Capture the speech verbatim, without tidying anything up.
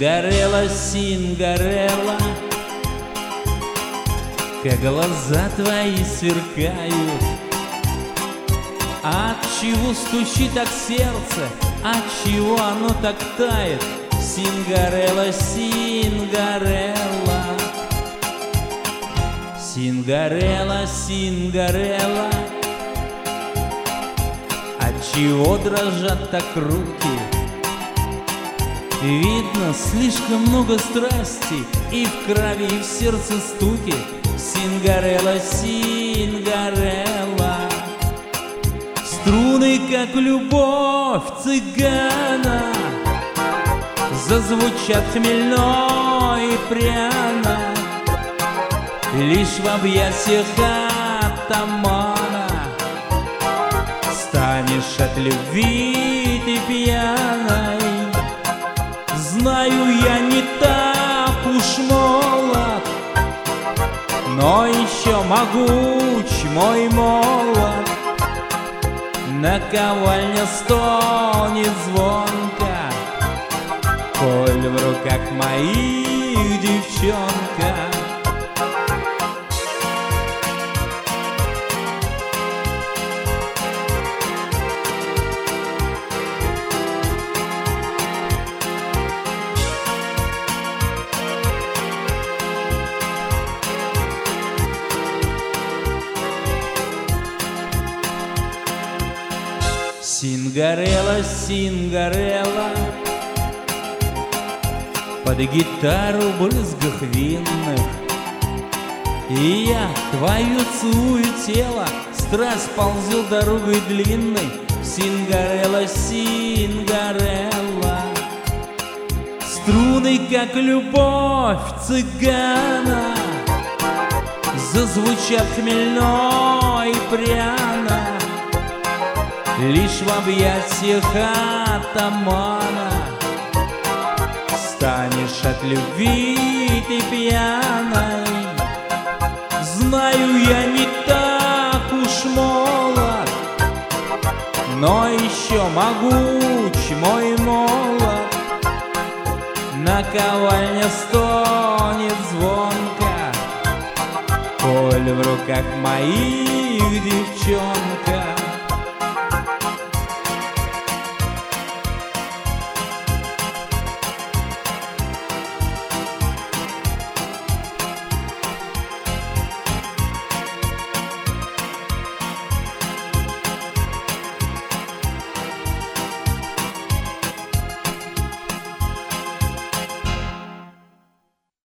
Сингарелла, Сингарелла, как глаза твои сверкают. Отчего стучит так сердце, отчего оно так тает? Сингарелла, Сингарелла, Сингарелла, Сингарелла, отчего дрожат так руки? Видно, слишком много страсти и в крови, и в сердце стуки. Сингарелла, Сингарелла, струны, как любовь цыгана, зазвучат хмельно и пряно. Лишь в объятиях атамана станешь от любви ты пьяной. Знаю, я не так уж молод, но еще могуч мой молот. Наковальня стонет звонко, коль в руках моих девчонка. Сингарелла, Сингарелла, под гитару брызгах винных, и я твою целую тело, страсть ползет дорогой длинной. Сингарелла, Сингарелла, струны, как любовь цыгана, зазвучат хмельно и пряно. Лишь в объятиях атамана станешь от любви ты пьяной. Знаю, я не так уж молод, но еще могуч мой молот. Наковальня стонет звонко, коль в руках моих девчонка.